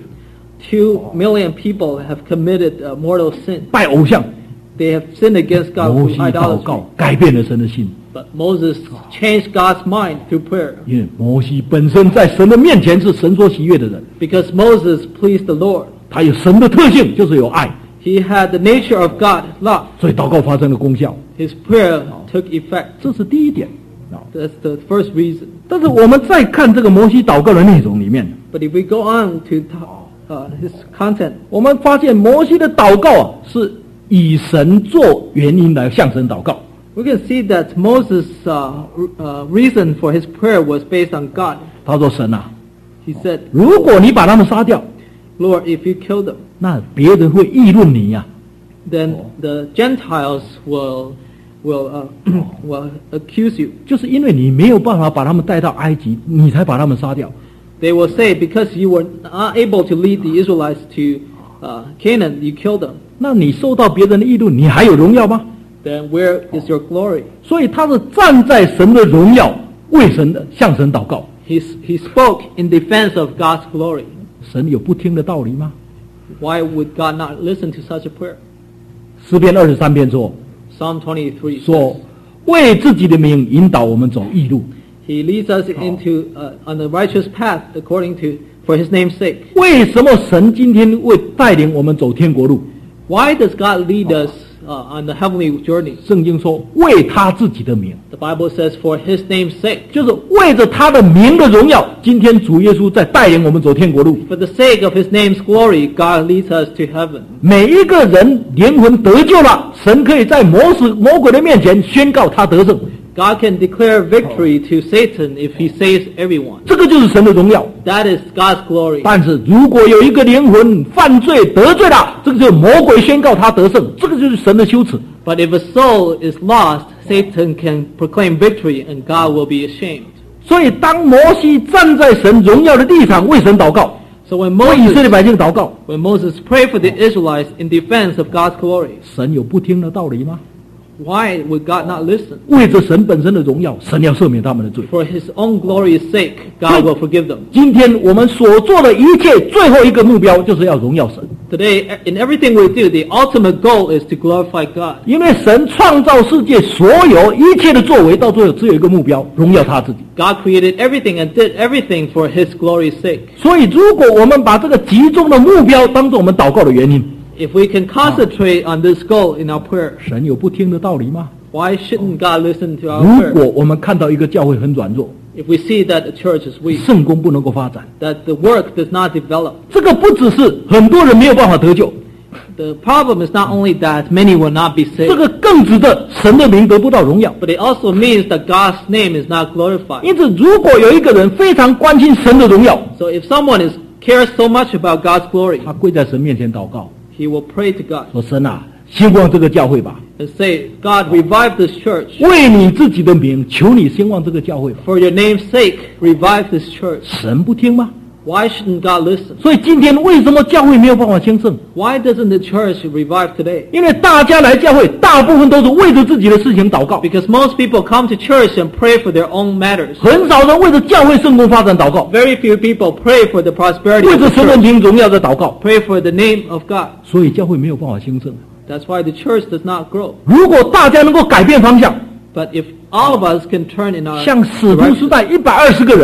Two million people have committed uh, mortal sin. 拜偶像。 They have sinned against God 摩 through 西祷 idolatry. 告改变了神的心， But Moses changed God's mind through prayer 因为摩西本身在神的面前是神所喜悦的人， because Moses pleased the Lord. 他有神的特性，就是有爱， He had the nature of God, love. 所以祷告发生了功效。 His prayer took effect. 这是第一点啊。 That's the first reason. 但是我们再看这个摩西祷告的内容里面， But if we go on to talk, uh, his content, 我们发现摩西的祷告啊，是以神做原因来向神祷告。 we can see that Moses' uh, uh, reason for his prayer was based on God. 他说：“神啊， He said, 如果你把他们杀掉， Lord, if you kill them, 那别人会议论你呀、 then the Gentiles will will uh, will accuse you. 就是因为你没有办法把他们带到埃及，你才把他们杀掉。 They will say, because you were not able to lead the Israelites to uh, Canaan, you killed them. 那你受到别人的议论，你还有荣耀吗？ Then where is your glory?” 所以他是站在神的荣耀，为神的向神祷告。 He, he spoke in defense of God's glory. 神有不听的道理吗？ Why would God not listen to such a prayer? 诗篇二十三篇说 Psalm twenty-three 说 says, 为自己的名引导我们走义路， He leads us into uh, on the righteous path according to for His name's sake. 为什么神今天为带领我们走天国路？ Why does God lead us uh, on the heavenly journey? 圣经说为他自己的名， The Bible says for His name's sake. 就是为着他的名的荣耀。今天主耶稣在带领我们走天国路。 For the sake of His name's glory, God leads us to heaven. 每一个人灵魂得救了，神可以在魔使魔鬼的面前宣告他得胜， God can declare victory to Satan if he saves everyone. 这个就是神的荣耀。 That is God's glory. 但是如果有一个灵魂犯罪得罪了，这个就是魔鬼宣告他得胜，这个就是神的羞耻。 But if a soul is lost, Satan can proclaim victory and God will be ashamed. 所以当摩西站在神荣耀的立场为神祷告， So when 为以色列 Moses, 百姓祷告， when Moses prayed for the Israelites in defense of God's glory, 神有不听的道理吗？ why would God not listen? 为着神本身的荣耀，神要赦免他们的罪。 For His own glory's sake, God will forgive them. 今天我们所做的一切，最后一个目标就是要荣耀神， Today, in everything we do, the ultimate goal is to glorify God. 因为神创造世界所有一切的作为，到最后只有一个目标，荣耀他自己。 God created everything and did everything for His glory's sake. 所以，如果我们把这个集中的目标当做我们祷告的原因， If we can concentrate on this goal in our prayer, 神有不听的道理吗？ why shouldn't God listen to our 如 prayer? 果我们看到一个教会很软弱， If we see that the church is weak, 圣工不能够发展， that the work does not develop, 这个不只是很多人没有办法得救， the problem is not only that many will not be 这 saved, 个更指的神的名得不到荣耀。 but it also means that God's name is not glorified. 因此，如果有一个人非常关心神的荣耀， So if someone is cares so much about God's glory, 他跪在神面前祷告， he will pray to God 说：“神啊，兴旺这个教会吧， and say, God, revive this church. 为你自己的名，求你兴旺这个教会吧。 For your name's sake, revive this church. ” 神不听吗？ Why shouldn't God listen? 所以今天为什么教会没有办法兴盛？ Why doesn't the church revive today? 因为大家来教会，大部分都是为着自己的事情祷告， Because most people come to church and pray for their own matters. 很少人为着教会圣工发展祷告， Very few people pray for the prosperity 为 of 着 the 神的 church, 名荣耀的祷告， pray for the name of God. 所以教会没有办法兴盛。 That's why the church does not grow. 如果大家能够改变方向， But if all of us can turn in our 像使徒时 direction, 代一百二十个人，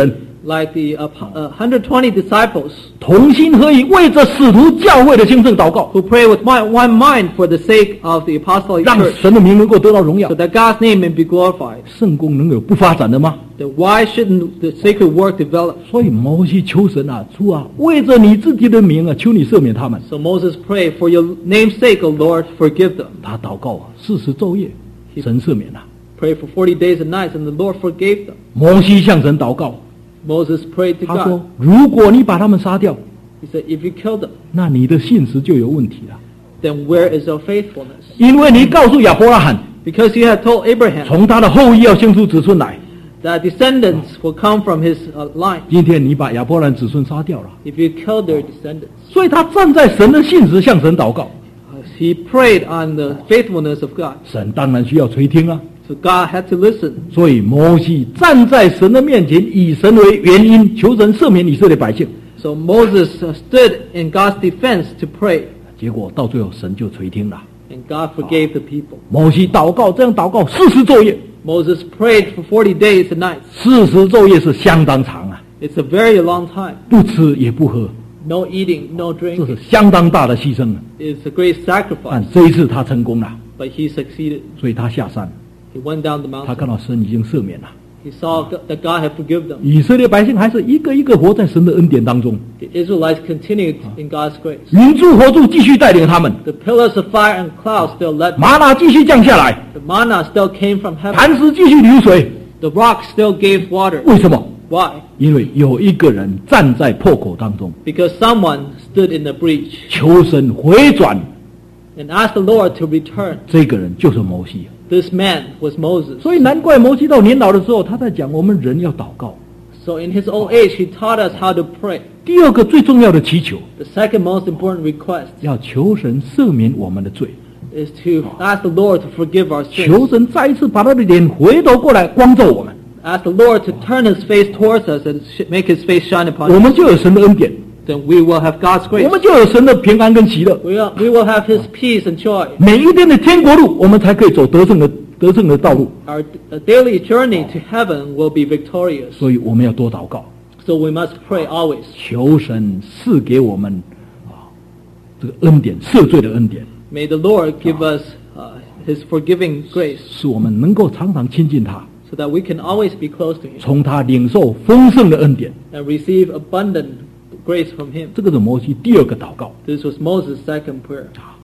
like the uh, uh, one hundred twenty disciples 同心合意，为着使徒教会的兴盛祷告， who pray with one, one mind for the sake of the apostolic 让 church, 神的名能够得到荣耀 so。that God's name may be glorified. 圣工能有不发展的吗？ Then why shouldn't the sacred work develop? 所以摩西求神啊，主啊，为着你自己的名啊，求你赦免他们。 So Moses prayed, for your name's sake, O Lord, forgive them. 他祷告啊，四十昼夜，神赦免了。 Prayed for forty days and nights, and the Lord forgave them. 摩西向神祷告， Moses prayed to 他说 God.：“ 如果你把他们杀掉， He said, if you kill them, 那你的信实就有问题了， then where is your faithfulness? 因为你告诉亚伯拉罕， Because you had told Abraham 从他的后裔要生出子孙来。 that descendants will come from his uh, line. 今天你把亚伯拉罕子孙杀掉了， If you kill their descendants. 所以他站在神的信实向神祷告， He prayed on the faithfulness of God. 神当然需要垂听啊。 So God had to listen. 所以摩西站在神的面前，以神为原因，求神赦免以色列百姓。 So Moses uh, stood in God's defense to pray, 结果到最后神就垂听了。 and God forgave the people. 摩西祷告，这样祷告四十昼夜， Moses prayed for forty days and nights. 四十昼夜是相当长啊， It's a very long time. 不吃也不喝， No eating, no 这 drinking. 是相当大的牺牲啊。 It's a great 但 sacrifice. 这一次他成功了， But he succeeded. 所以他下山， He went down the 他 mountain. 看到神已经赦免了。 He saw go- that God had forgiven them. 以色列百姓还是一个一个活在神的恩典当中， The Israelites continued in God's grace. 云柱火柱继续带领他们， The pillars of fire and cloud still led them. 玛拿继续降下来， The manna still came from heaven. 磐石继续流水。 The rock still gave water. 为什么？ Why? 因为有一个人站在破口当中， Because someone stood in the breach 求神回转， and asked the Lord to return. 这个人就是摩西。 This man was Moses. 所以难怪摩西到年老的时候，他在讲我们人要祷告。 So in his old age, he taught us how to pray. 第二个最重要的祈求， The second most important request 要求神赦免我们的罪， is to ask the Lord to forgive our 求 sins. 神再一次把他的脸回头过来光照我们， Ask the Lord to turn his face towards us and sh- make his face shine upon 我 us. 们就有神的恩典， Then we will have God's 我 grace. 们就有神的平安跟喜乐。 We will, we will have his peace and joy. 每一天的天国路，我们才可以走得胜的得胜的道路。 Our uh, daily journey to heaven will be victorious. 所以我们要多祷告， So we must pray always. 求神赐给我们啊这个恩典，赦罪的恩典， May the Lord give us uh, his forgiving grace 使我们能够常常亲近他， so that we can always be close to him 从他领受丰盛的恩典。 and receive abundant grace from him. 这个是摩西第二个祷告。 This was Moses' second prayer.